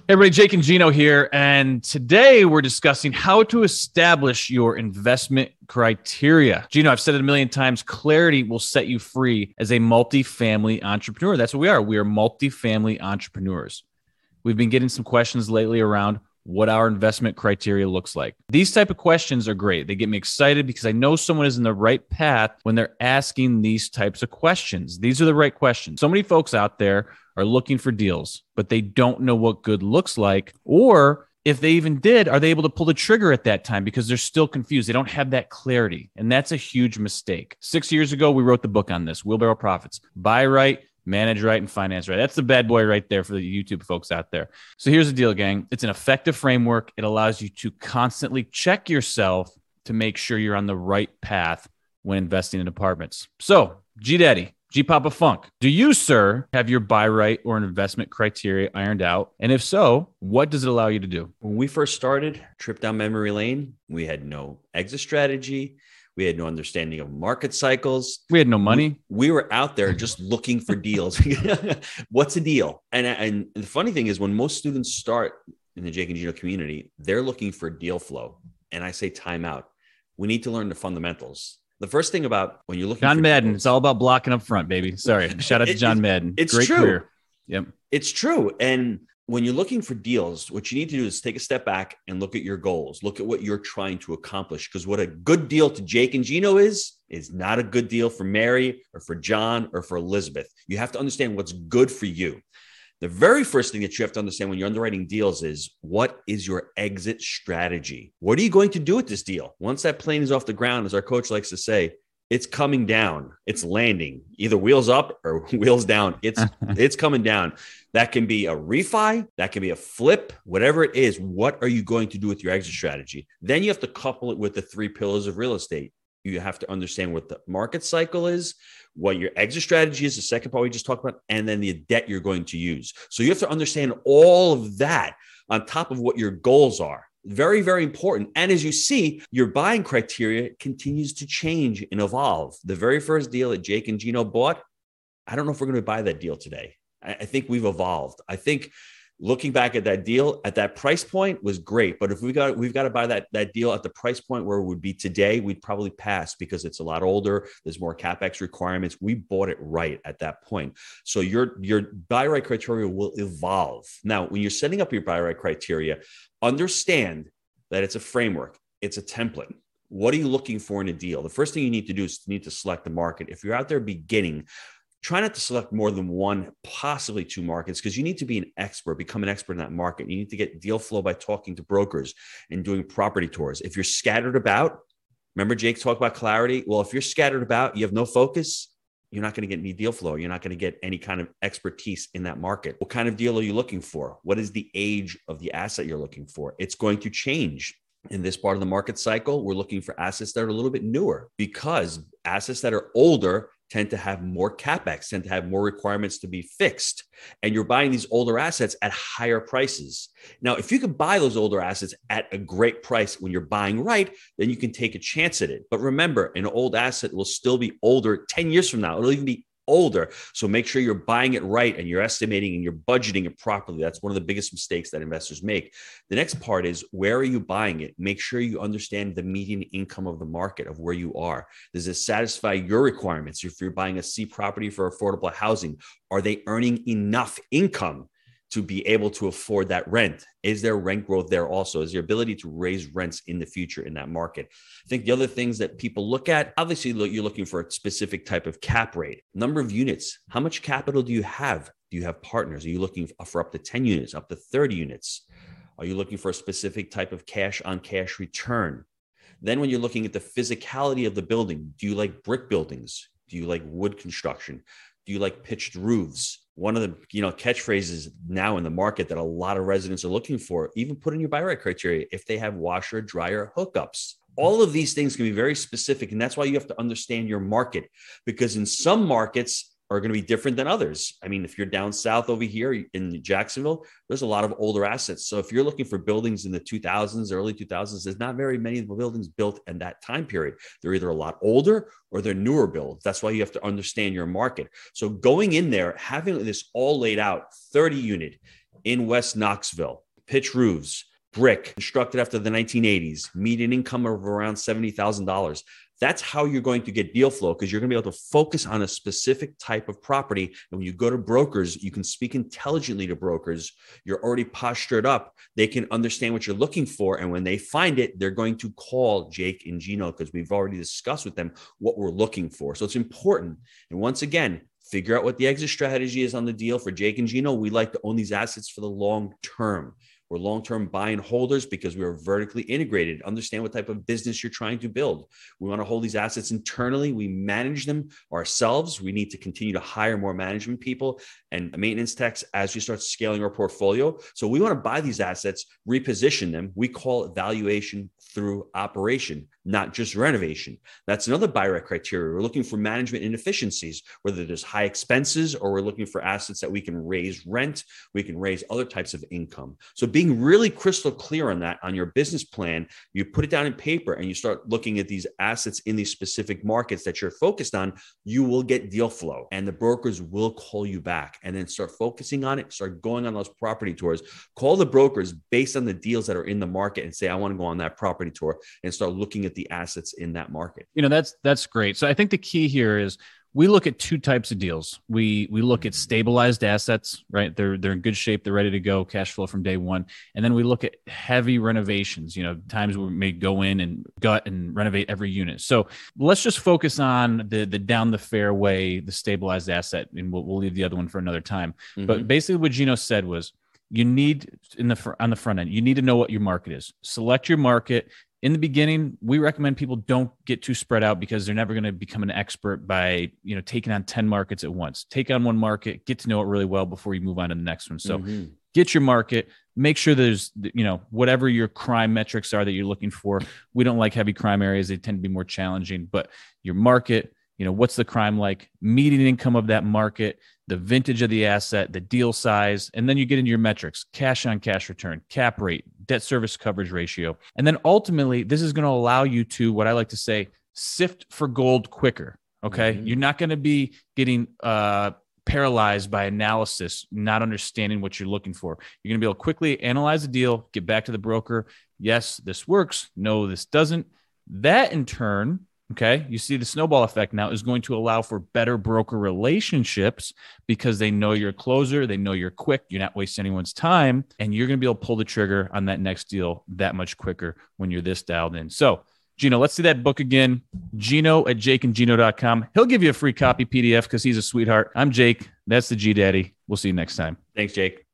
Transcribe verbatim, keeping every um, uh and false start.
Hey everybody, Jake and Gino here, and today we're discussing how to establish your investment criteria. Gino, I've said it a million times, clarity will set you free as a multifamily entrepreneur. That's what we are. We are multifamily entrepreneurs. We've been getting some questions lately around what our investment criteria looks like. These type of questions are great. They get me excited because I know someone is in the right path when they're asking these types of questions. These are the right questions. So many folks out there are looking for deals, but they don't know what good looks like, or if they even did, are they able to pull the trigger at that time because they're still confused? They don't have that clarity, and that's a huge mistake. Six years ago, we wrote the book on this, Wheelbarrow Profits. Buy right, manage right, and finance right. That's the bad boy right there for the YouTube folks out there. So here's the deal, gang. It's an effective framework. It allows you to constantly check yourself to make sure you're on the right path when investing in apartments. So, G-Daddy, G-Papa Funk, do you, sir, have your buy right or investment criteria ironed out? And if so, what does it allow you to do? When we first started, trip down memory lane, we had no exit strategy. We had no understanding of market cycles. We had no money. We, we were out there just looking for deals. What's a deal? And, and the funny thing is when most students start in the Jake and Gino community, they're looking for deal flow. And I say time out. We need to learn the fundamentals. The first thing about when you're looking John for Madden, deals, it's all about blocking up front, baby. Sorry. Shout out to John it, Madden. It's Great true. Career. Yep. It's true. And when you're looking for deals, what you need to do is take a step back and look at your goals. Look at what you're trying to accomplish. Because what a good deal to Jake and Gino is, is not a good deal for Mary or for John or for Elizabeth. You have to understand what's good for you. The very first thing that you have to understand when you're underwriting deals is what is your exit strategy? What are you going to do with this deal? Once that plane is off the ground, as our coach likes to say, it's coming down. It's landing, either wheels up or wheels down. It's it's coming down. That can be a refi. That can be a flip, whatever it is. What are you going to do with your exit strategy? Then you have to couple it with the three pillars of real estate. You have to understand what the market cycle is, what your exit strategy is, the second part we just talked about, and then the debt you're going to use. So you have to understand all of that on top of what your goals are. Very, very important. And as you see, your buying criteria continues to change and evolve. The very first deal that Jake and Gino bought, I don't know if we're going to buy that deal today. I, I think we've evolved. I think looking back at that deal at that price point was great. But if we got, we've got to buy that, that deal at the price point where it would be today, we'd probably pass because it's a lot older. There's more CapEx requirements. We bought it right at that point. So your, your buy right criteria will evolve. Now, when you're setting up your buy right criteria, understand that it's a framework. It's a template. What are you looking for in a deal? The first thing you need to do is you need to select the market. If you're out there beginning, try not to select more than one, possibly two markets, because you need to be an expert, become an expert in that market. You need to get deal flow by talking to brokers and doing property tours. If you're scattered about, remember Jake talked about clarity? Well, if you're scattered about, you have no focus, you're not going to get any deal flow. You're not going to get any kind of expertise in that market. What kind of deal are you looking for? What is the age of the asset you're looking for? It's going to change. In this part of the market cycle, we're looking for assets that are a little bit newer because assets that are older tend to have more CapEx, tend to have more requirements to be fixed. And you're buying these older assets at higher prices. Now, if you can buy those older assets at a great price when you're buying right, then you can take a chance at it. But remember, an old asset will still be older ten years from now. It'll even be older. So make sure you're buying it right and you're estimating and you're budgeting it properly. That's one of the biggest mistakes that investors make. The next part is, where are you buying it? Make sure you understand the median income of the market of where you are. Does it satisfy your requirements? If you're buying a C property for affordable housing, are they earning enough income to be able to afford that rent? Is there rent growth there also? Is there ability to raise rents in the future in that market? I think the other things that people look at, obviously you're looking for a specific type of cap rate, number of units. How much capital do you have? Do you have partners? Are you looking for up to ten units, up to thirty units? Are you looking for a specific type of cash on cash return? Then when you're looking at the physicality of the building, do you like brick buildings? Do you like wood construction? Do you like pitched roofs? One of the you know catchphrases now in the market that a lot of residents are looking for, even put in your buy right criteria, if they have washer, dryer, hookups. All of these things can be very specific. And that's why you have to understand your market, because in some markets are going to be different than others. I mean, if you're down south over here in Jacksonville, there's a lot of older assets. So if you're looking for buildings in the two thousands, early two thousands, there's not very many buildings built in that time period. They're either a lot older or they're newer builds. That's why you have to understand your market. So going in there, having this all laid out, thirty unit, in West Knoxville, pitch roofs, brick, constructed after the nineteen eighties, median income of around seventy thousand dollars. That's how you're going to get deal flow, because you're going to be able to focus on a specific type of property. And when you go to brokers, you can speak intelligently to brokers. You're already postured up. They can understand what you're looking for. And when they find it, they're going to call Jake and Gino, because we've already discussed with them what we're looking for. So it's important. And once again, figure out what the exit strategy is on the deal. For Jake and Gino, we like to own these assets for the long term. We're long-term buy and holders because we are vertically integrated. Understand what type of business you're trying to build. We want to hold these assets internally. We manage them ourselves. We need to continue to hire more management people and maintenance techs as we start scaling our portfolio. So we want to buy these assets, reposition them. We call it valuation through operation, not just renovation. That's another buy rec criteria. We're looking for management inefficiencies, whether there's high expenses or we're looking for assets that we can raise rent, we can raise other types of income. So being really crystal clear on that, on your business plan, you put it down in paper and you start looking at these assets in these specific markets that you're focused on, you will get deal flow and the brokers will call you back, and then start focusing on it, start going on those property tours. Call the brokers based on the deals that are in the market and say, I want to go on that property tour, and start looking at the assets in that market. You know, that's, that's great. So I think the key here is we look at two types of deals. We, we look at stabilized assets, right? They're, they're in good shape. They're ready to go, cash flow from day one. And then we look at heavy renovations, you know, times where we may go in and gut and renovate every unit. So let's just focus on the, the down the fairway, the stabilized asset, and we'll, we'll leave the other one for another time. Mm-hmm. But basically what Gino said was, you need in the, on the front end, you need to know what your market is. Select your market. In the beginning, we recommend people don't get too spread out, because they're never going to become an expert by, you know, taking on ten markets at once. Take on one market, get to know it really well before you move on to the next one. So mm-hmm. get your market, make sure there's, you know, whatever your crime metrics are that you're looking for. We don't like heavy crime areas. They tend to be more challenging, but your market, you know, what's the crime like, median income of that market, the vintage of the asset, the deal size, and then you get into your metrics, cash on cash return, cap rate, debt service coverage ratio. And then ultimately, this is going to allow you to, what I like to say, sift for gold quicker. Okay. Mm-hmm. You're not going to be getting uh, paralyzed by analysis, not understanding what you're looking for. You're going to be able to quickly analyze the deal, get back to the broker. Yes, this works. No, this doesn't. That in turn, okay, you see the snowball effect now is going to allow for better broker relationships, because they know you're a closer, they know you're quick, you're not wasting anyone's time, and you're going to be able to pull the trigger on that next deal that much quicker when you're this dialed in. So, Gino, let's see that book again. Gino at jake and gino dot com. He'll give you a free copy P D F because he's a sweetheart. I'm Jake. That's the G Daddy. We'll see you next time. Thanks, Jake.